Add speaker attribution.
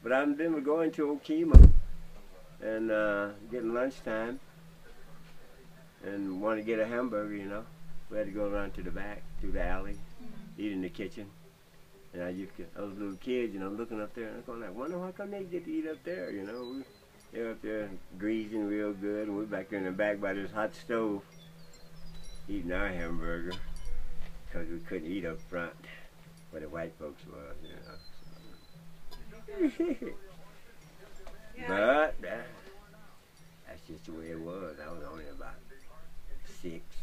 Speaker 1: But I remember going to Okema and getting lunchtime and wanted to get a hamburger, you know. We had to go around to the back, through the alley, eat in the kitchen. And I was a little kid, you know, looking up there, and I'm going like, wonder how come they get to eat up there, you know. They're up there greasing real good, and we're back there in the back by this hot stove eating our hamburger because we couldn't eat up front where the white folks was, you know. But that's just the way it was. I was only about 6,